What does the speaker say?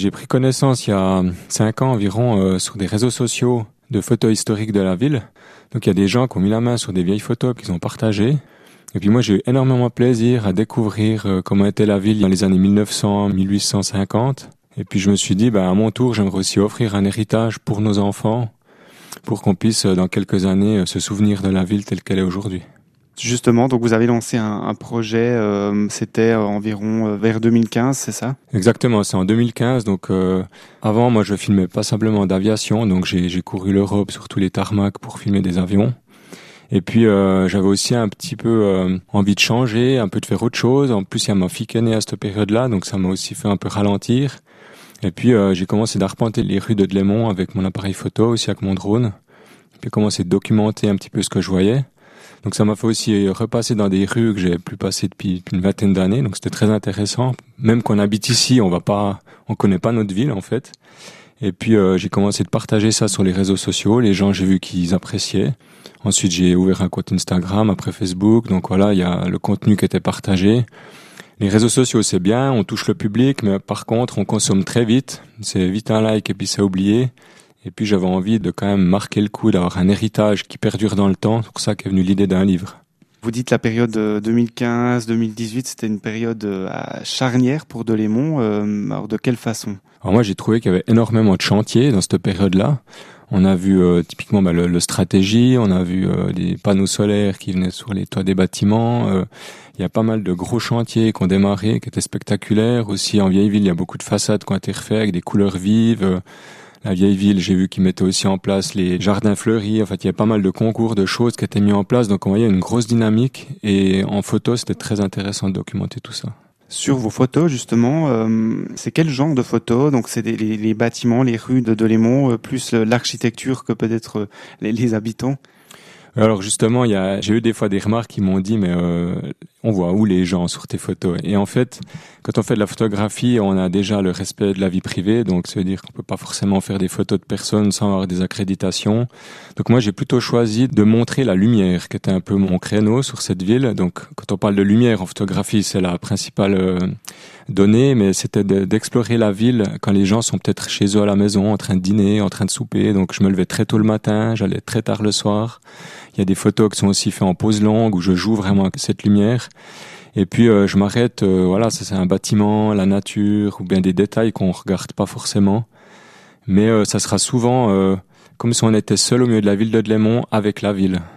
J'ai pris connaissance il y a 5 ans environ sur des réseaux sociaux de photos historiques de la ville. Donc il y a des gens qui ont mis la main sur des vieilles photos qu'ils ont partagées. Et puis moi j'ai eu énormément de plaisir à découvrir comment était la ville dans les années 1900, 1850. Et puis je me suis dit, à mon tour, j'aimerais aussi offrir un héritage pour nos enfants, pour qu'on puisse dans quelques années se souvenir de la ville telle qu'elle est aujourd'hui. Justement, donc vous avez lancé un projet, c'était environ vers 2015, c'est ça? Exactement, c'est en 2015. Donc avant, moi, je filmais pas simplement d'aviation, donc j'ai couru l'Europe sur tous les tarmacs pour filmer des avions. Et puis j'avais aussi un petit peu envie de changer, un peu de faire autre chose. En plus, il y a ma fille qui est née à cette période-là, donc ça m'a aussi fait un peu ralentir. Et puis j'ai commencé d'arpenter les rues de Delémont avec mon appareil photo, aussi avec mon drone. Et puis commencé de documenter un petit peu ce que je voyais. Donc ça m'a fait aussi repasser dans des rues que j'avais plus passées depuis une vingtaine d'années. Donc c'était très intéressant. Même qu'on habite ici, on connaît pas notre ville en fait. Et puis j'ai commencé de partager ça sur les réseaux sociaux. Les gens, j'ai vu qu'ils appréciaient. Ensuite j'ai ouvert un compte Instagram, après Facebook. Donc voilà, il y a le contenu qui était partagé. Les réseaux sociaux c'est bien, on touche le public, mais par contre on consomme très vite. C'est vite un like et puis c'est oublié. Et puis j'avais envie de quand même marquer le coup, d'avoir un héritage qui perdure dans le temps. C'est pour ça qu'est venue l'idée d'un livre. Vous dites la période 2015-2018, c'était une période charnière pour Delémont. Alors de quelle façon? Alors moi j'ai trouvé qu'il y avait énormément de chantiers dans cette période-là. On a vu typiquement le stratégie, on a vu des panneaux solaires qui venaient sur les toits des bâtiments. Il y a pas mal de gros chantiers qui ont démarré, qui étaient spectaculaires. Aussi en vieille ville, il y a beaucoup de façades qui ont été refaites avec des couleurs vives. La vieille ville, j'ai vu qu'ils mettaient aussi en place les jardins fleuris. En fait, il y a pas mal de concours, de choses qui étaient mis en place. Donc, on voyait une grosse dynamique. Et en photo, c'était très intéressant de documenter tout ça. Sur vos photos, justement, c'est quel genre de photos? Donc, c'est les bâtiments, les rues de Delémont, plus l'architecture que peut-être les habitants? Alors justement, j'ai eu des fois des remarques qui m'ont dit, mais on voit où les gens sur tes photos? Et en fait, quand on fait de la photographie, on a déjà le respect de la vie privée, donc ça veut dire qu'on peut pas forcément faire des photos de personnes sans avoir des accréditations. Donc moi, j'ai plutôt choisi de montrer la lumière, qui était un peu mon créneau sur cette ville. Donc quand on parle de lumière en photographie, c'est la principale donnée, mais c'était d'explorer la ville quand les gens sont peut-être chez eux à la maison, en train de dîner, en train de souper. Donc je me levais très tôt le matin, j'allais très tard le soir. Il y a des photos qui sont aussi faites en pose longue où je joue vraiment avec cette lumière. Et puis je m'arrête, ça c'est un bâtiment, la nature ou bien des détails qu'on regarde pas forcément. Mais ça sera souvent comme si on était seul au milieu de la ville de Delémont avec la ville.